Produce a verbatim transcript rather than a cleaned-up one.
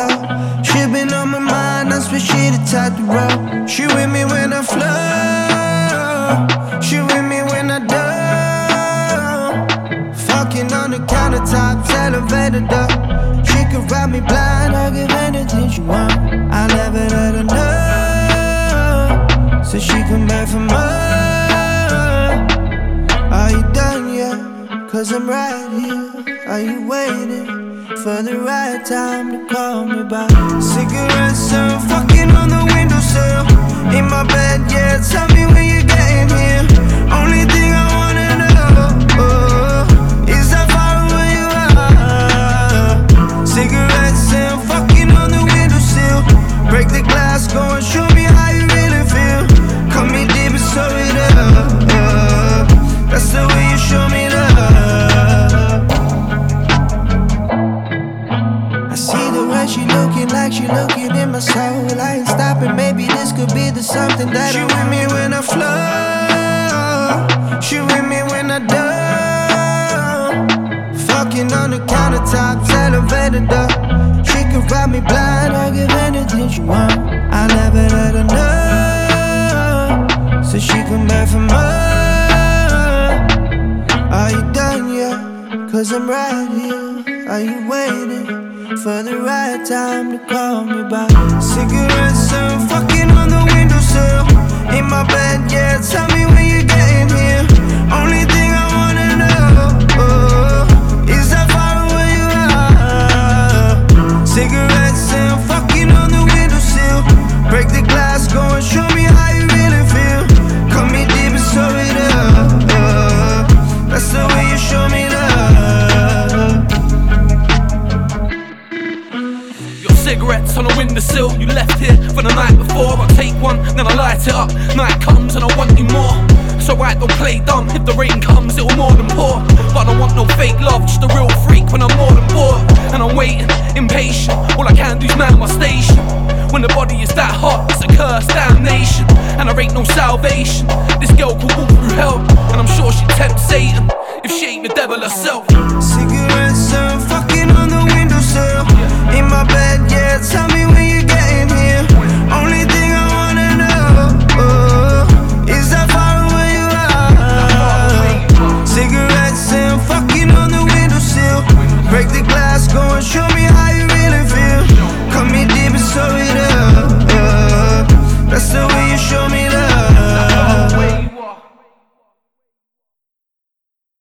flow. She been on my mind, I swear she the type to roll. She with me when I flow, she with me when I do. Fucking on the countertops, elevator door. She could ride me blind, I'll give anything she want. I'll never let her know, so she come back for more. Are you done yet? Cause I'm right here. Are you waiting for the right time to call me back? Cigarettes and fucking on the windowsill. In my bed, yeah, tell me when you're getting here. Only thing I wanna know oh, is how far away you are. Cigarettes and fucking on the windowsill. Break the glass, go and show me how you really feel. Cut me deep and sew it up. That's the way you show me love. I see the way she looking like she looking in my soul. I ain't stopping, maybe this could be the something that she with me when I flow. She with me when I do. Fucking on the countertops, elevator door. She could ride me blind, I'll give anything she want. I'll never let her know, so she come back for more. Are you done yet? Cause I'm right here. Are you waiting for the right time to call me back? Cigarettes and fucking on the windowsill. In my bed, yeah, tell me when you're getting here. Only thing I wanna know oh, is how far away you are. Cigarettes and fucking on the windowsill. Break the glass, go and show me how you really feel. Cut me deep and sew it up. That's the way you show me love. Your cigarettes on a windowsill. You left here for the night before. I take one, then I light it up. Night comes and I want you more. So I don't play dumb. If the rain comes, it'll more than pour. But I don't want no fake love, just a real freak when I'm more than bored. And I'm waiting, impatient. All I can do is man my station. When the body is that hot, it's a curse, damnation. And there ain't no salvation. This girl could walk through hell, and I'm sure she'd tempt Satan if she ain't the devil herself. Cigarettes and fucking on the windowsill. In my bed, yeah, tell me when you're getting here. Only thing I wanna know oh, is how far away you are. Cigarettes and fucking on the windowsill. Break the glass, go and show me how you really feel. Cut me deep and sew it up. That's the way you show me love.